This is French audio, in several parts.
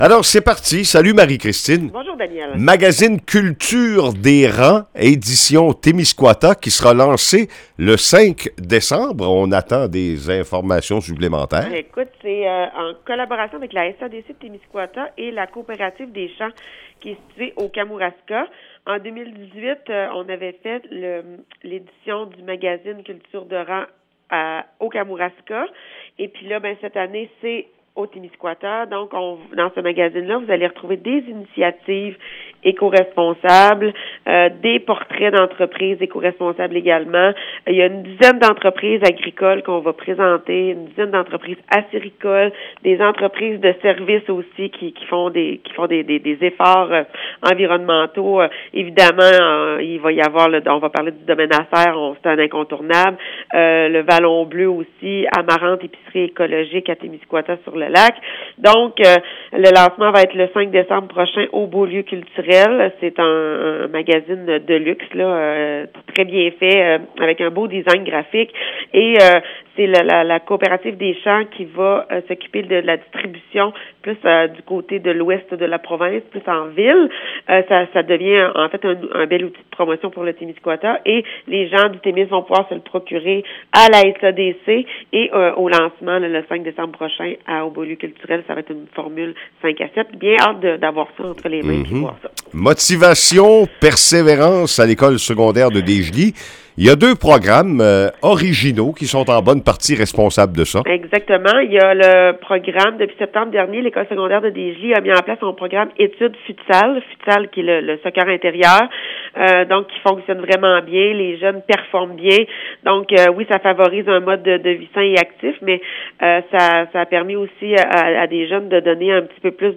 Alors, c'est parti. Salut Marie-Christine. Bonjour Daniel. Magazine Culture des rangs, édition Témiscouata, qui sera lancé le 5 décembre. On attend des informations supplémentaires. Écoute, c'est en collaboration avec la SADC de Témiscouata et la coopérative des champs qui est située au Kamouraska. En 2018, on avait fait l'édition du magazine Culture de rang au Kamouraska. Et puis là, cette année, c'est au Témiscouata. Donc, dans ce magazine-là, vous allez retrouver des initiatives éco-responsables, des portraits d'entreprises éco-responsables également. Il y a une dizaine d'entreprises agricoles qu'on va présenter, une dizaine d'entreprises acéricoles, des entreprises de services aussi qui font des efforts environnementaux. Évidemment, il va y avoir, on va parler du domaine affaires, c'est un incontournable. Le Vallon Bleu aussi, Amarante, épicerie écologique à Témiscouata sur le lac. Donc, le lancement va être le 5 décembre prochain au Beaulieu culturel. C'est un magazine de luxe, là, très bien fait, avec un beau design graphique. Et c'est la coopérative des champs qui va s'occuper de la distribution plus du côté de l'ouest de la province, plus en ville. Ça devient en fait un bel outil de promotion pour le Témiscouata. Et les gens du Témis vont pouvoir se le procurer à la SADC et au lancement le 5 décembre prochain au Beaulieu culturel. Ça va être une formule 5 à 7. Bien hâte d'avoir ça entre les mains et voir ça. Motivation, persévérance à l'école secondaire de Desjely. Il y a 2 programmes originaux qui sont en bonne partie responsables de ça. Exactement. Il y a le programme, depuis septembre dernier, l'école secondaire de Desjely a mis en place son programme études futsal qui est le soccer intérieur, donc qui fonctionne vraiment bien. Les jeunes performent bien. Donc, oui, ça favorise un mode de vie sain et actif, mais ça a permis aussi à des jeunes de donner un petit peu plus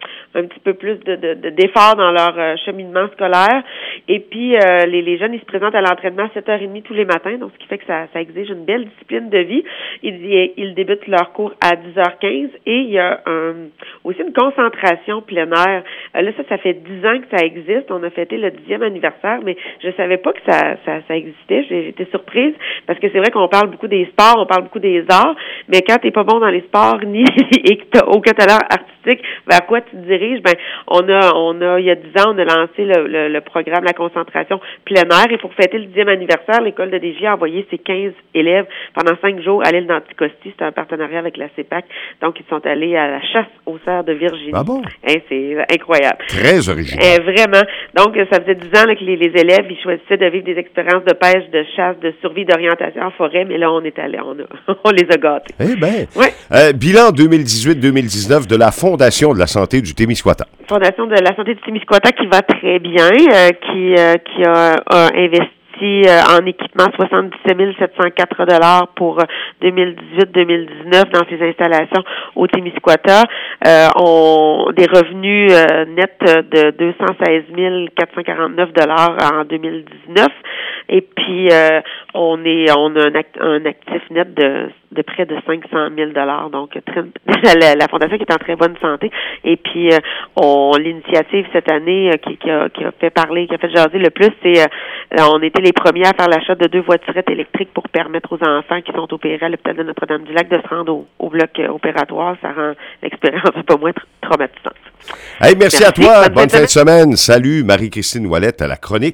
d'efforts dans leur cheminement scolaire. Et puis, les jeunes, ils se présentent à l'entraînement à 7h30 tous les matins, donc ce qui fait que ça exige une belle discipline de vie. Ils débutent leur cours à 10h15 et il y a aussi une concentration plein air. Là, ça fait 10 ans que ça existe. On a fêté le 10e anniversaire, mais je savais pas que ça existait. J'étais surprise parce que c'est vrai qu'on parle beaucoup des sports, on parle beaucoup des arts, mais quand t'es pas bon dans les sports et que t'as aucun talent artistique, vers quoi tu te diriges? Il y a 10 ans, on a lancé le programme La concentration plein air et pour fêter le 10e anniversaire, l'école de Desjely a envoyé ses 15 élèves pendant 5 jours à l'île d'Anticosti. C'est un partenariat avec la CEPAC. Donc, ils sont allés à la chasse aux cerfs de Virginie. Ah bon? C'est incroyable. Très original. Vraiment. Donc, ça faisait 10 ans là, que les élèves, ils choisissaient de vivre des expériences de pêche, de chasse, de survie, d'orientation en forêt, mais là, on est allé, on les a gâtés. Eh bien. Ouais. Bilan 2018-2019 de la Fondation de la santé du Témiscouata. Fondation de la santé du Témiscouata qui va très bien, qui a investi en équipement 77 704 $ pour 2018-2019 dans ses installations au Témiscouata. Des revenus nets de 216 449 $ en 2019. Et puis, on a un actif net de près de 500 000 $. Donc, la Fondation qui est en très bonne santé. Et puis, l'initiative cette année qui a fait parler, qui a fait jaser le plus, c'est on était les premiers à faire l'achat de 2 voiturettes électriques pour permettre aux enfants qui sont opérés à l'hôpital de Notre-Dame-du-Lac de se rendre au bloc opératoire. Ça rend l'expérience un peu moins traumatisante. Hey, merci à toi. Bonne fin de semaine. Salut, Marie-Christine Ouellette à la chronique.